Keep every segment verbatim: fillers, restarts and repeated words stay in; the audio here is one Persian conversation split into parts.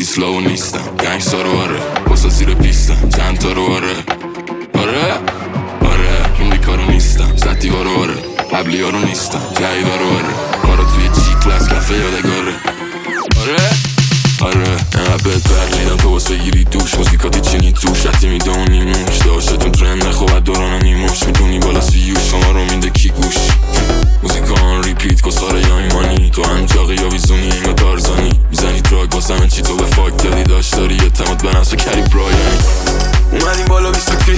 ایسلاو نیستم گنگستر رو آره بسا زیر پیستم چند تا رو آره آره آره این کارو نیستم سطی ها رو آره قبلی ها رو نیستم جایدا رو آره کارا توی جی کلاس کفه یادگاره آره آره اینقدر بهت برلیدم تو واسه گیری دوش موزیکاتی چینی توش حتی میدونی موش داشتتون ترند نخواد دورانم نیموش میدونی بالا سیوش شما رو میده کی گوش موزیکا آن ریپیت کساره یا ایمانی تو هم جاقی یا ویزونی یا تارزانی میزنی دراگ واسمه چی تو به فاک دادی داشت داری اعتماد به نفس و کری برایانی اومدیم بالا بیست کری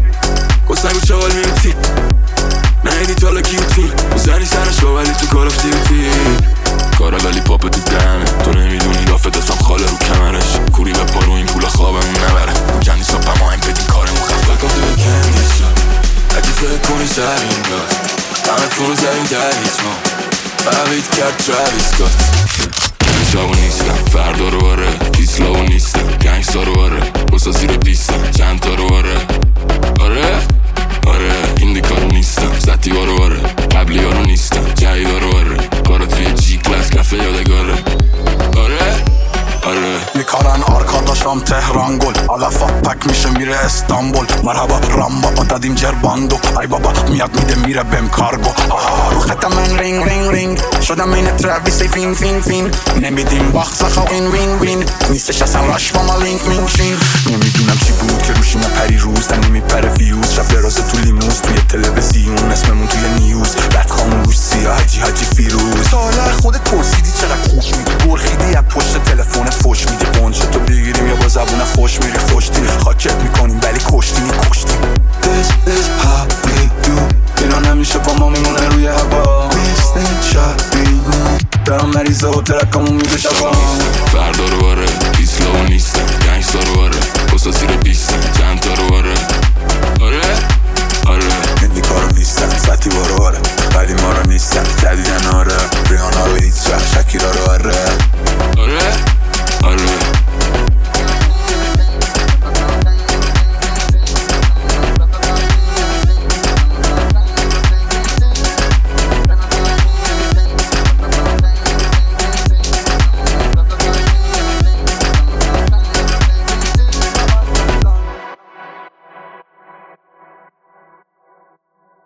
کسنگو چاقال میمیتی نهیدی تالا کیوتی میزنی سرش با ولی تو کار افتیوتی کارا لالی پاپ تو دهنه تو نمیدونی لافت اسم خاله رو کمرش کوری به پارو این پول خوابمون نبره کندی صبح ما این بدین کارمون خفه گفته به کندی شد اگه فکر کنی سر این گاز همه پولو زدیم در هیچ ما فقید کرد تراویس گاز شاو نیستم فردا رو آره ایسلاو نیستم گنگستر رو آره بسا زیر بیستم چند تا رو آره آره آره این دیکارو نیستم سطی ها رو آره قبلی ها رو نیستم جایدا رو آره کارا توی جی کلاس کفه یادگاره آره آره میکارن آرکاداشم تهران گل علفا پک میشه میره استانبول مرحبا رامبا با دادیم جرباندو ای بابا میاد میده میره بهم کارگو رو خطم من رینگ رینگ رینگ شدم این ترویسی فین فین فین نمیدیم باخت خو این وین وین نیستش اصلا راش با ما لینک مینشین نمیدونم چی بود که روشیم پری روز تن نمیپره فیوز شب درازه تو لیموز توی تلویزیون اسممون توی نیوز رد خاموش سیاه حجی حجی فیروز ساله خودت پرسیدی چقدر خوش میدی برخیدی از پشت تلفنت فوش میدی بونچه تو بگیریم یا با زبون خوش میری خوشتی خاکت میکنیم ولی کشتی میکشتی This is how we do اینا نمیشه با ما میمونه روی هوا میستین شبیمون دارم مریضه و ترکمون میده شبا فردا رو آره ایسلاو نیستم گنگستر رو آره بسا زیر بیستم چند تا رو آره آره آره این کارو نیستم سطی بارو آره ولی ما رو نیستم جدیدن آره